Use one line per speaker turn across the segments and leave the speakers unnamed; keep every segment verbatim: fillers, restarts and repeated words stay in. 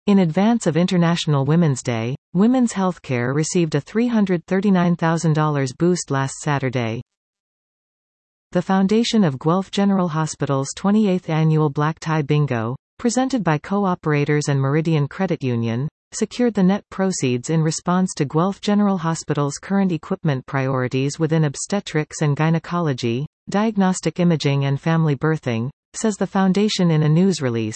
In advance of International Women's Day, women's healthcare received a three hundred thirty-nine thousand dollars boost last Saturday. The foundation of Guelph General Hospital's twenty-eighth Annual Black Tie Bingo, presented by Co-operators and Meridian Credit Union, secured the net proceeds in response to Guelph General Hospital's current equipment priorities within obstetrics and gynecology, diagnostic imaging and family birthing, says the foundation in a news release.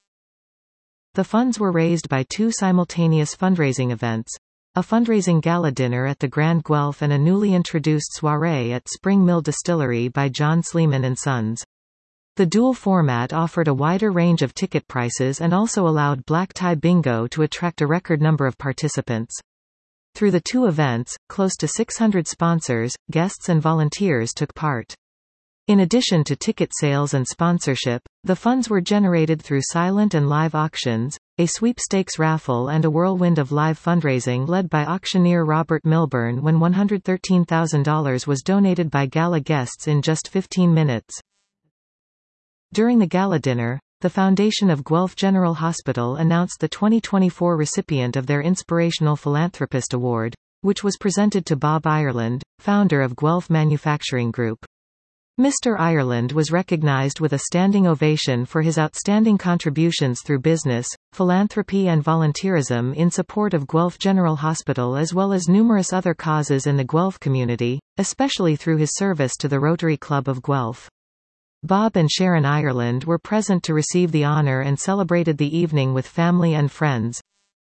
The funds were raised by two simultaneous fundraising events: a fundraising gala dinner at the Grand Guelph and a newly introduced soirée at Spring Mill Distillery by John Sleeman and Sons. The dual format offered a wider range of ticket prices and also allowed Black Tie Bingo to attract a record number of participants. Through the two events, close to six hundred sponsors, guests and volunteers took part. In addition to ticket sales and sponsorship, the funds were generated through silent and live auctions, a sweepstakes raffle and a whirlwind of live fundraising led by auctioneer Robert Milburn when one hundred thirteen thousand dollars was donated by gala guests in just fifteen minutes. During the gala dinner, the foundation of Guelph General Hospital announced the twenty twenty-four recipient of their Inspirational Philanthropist Award, which was presented to Bob Ireland, founder of Guelph Manufacturing Group. Mister Ireland was recognized with a standing ovation for his outstanding contributions through business, philanthropy and volunteerism in support of Guelph General Hospital as well as numerous other causes in the Guelph community, especially through his service to the Rotary Club of Guelph. Bob and Sharon Ireland were present to receive the honor and celebrated the evening with family and friends.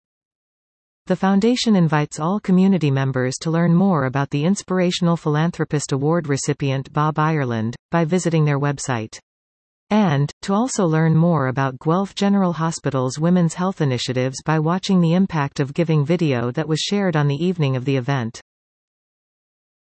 The foundation invites all community members to learn more about the Inspirational Philanthropist Award recipient Bob Ireland, by visiting their website. And, to also learn more about Guelph General Hospital's women's health initiatives by watching the Impact of Giving video that was shared on the evening of the event.